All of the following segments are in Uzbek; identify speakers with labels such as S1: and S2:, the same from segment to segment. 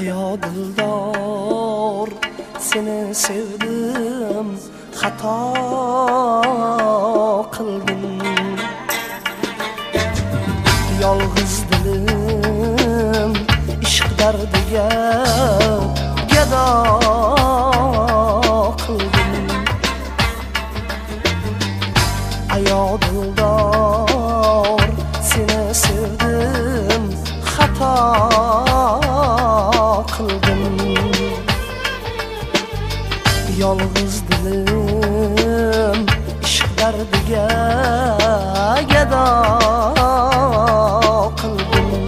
S1: Ayo dildor seni sevdim, xato qildim. Yolg'iz dilim ishq dardiga gado qildim. Ayo dildor seni sevdim, xato qildim. Yolg'iz dilim ishq dardiga gado qildim.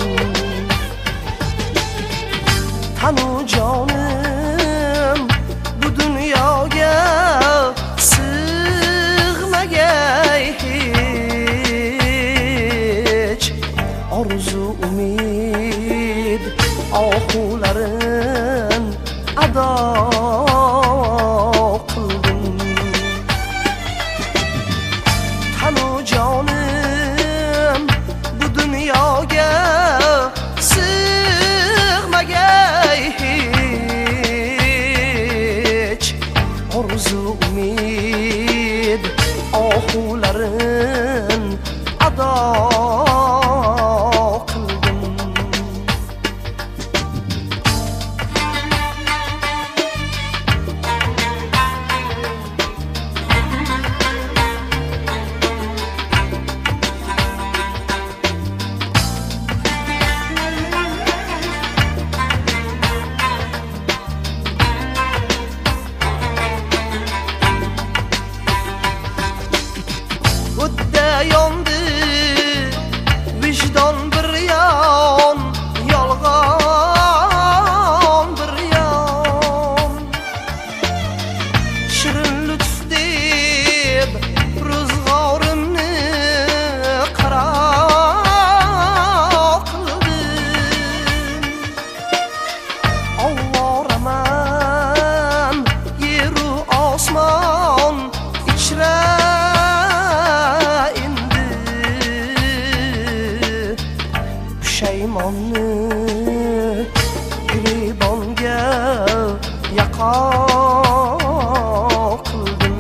S1: Tanu jonim bu dunyoga sig'magay hech. Orzu umid ohularin ado qildim. Tanu jonim bu dunyoga sig'magay hech. Orzu umid ohularin ado yondi vicdan bir yon, yolg'on bir yon. Shirin lutf deb ro'zg'orimni qaro qildim. Ovoraman yeru osmon ichra Shaymonni gribonga yaqo qildim.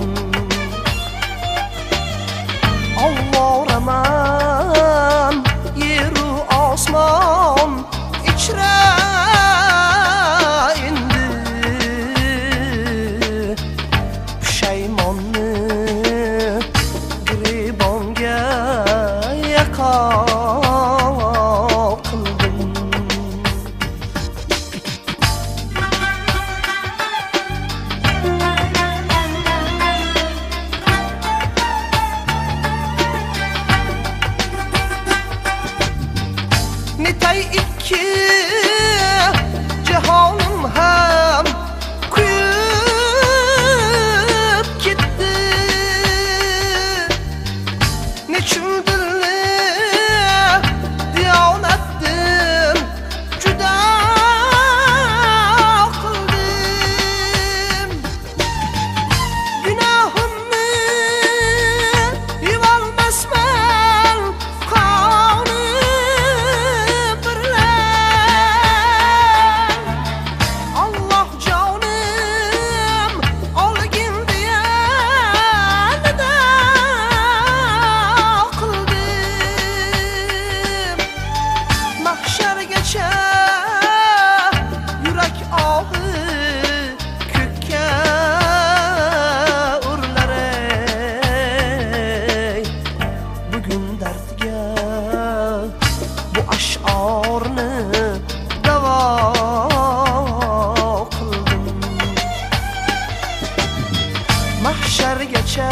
S1: Ovoraman yeru osmon ichra endi. Shaymonni gribonga yaqo Netay ikki jahonim ham kuyib ketdi. Nechun dilni diyonatdim juda qildim. Gunohimni yuvolmasman yurak ohi ko'kka urilar ey. Bugun dardga bu ash'orni davo qildim. Mahshargacha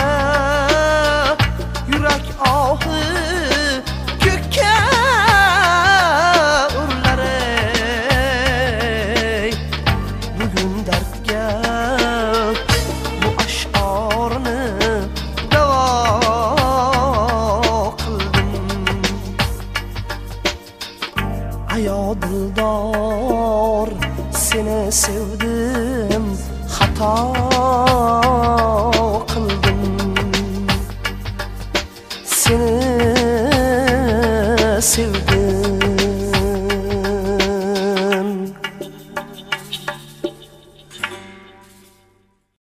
S1: yurak ohi ko'kka Ayo dildor seni sevdim, xato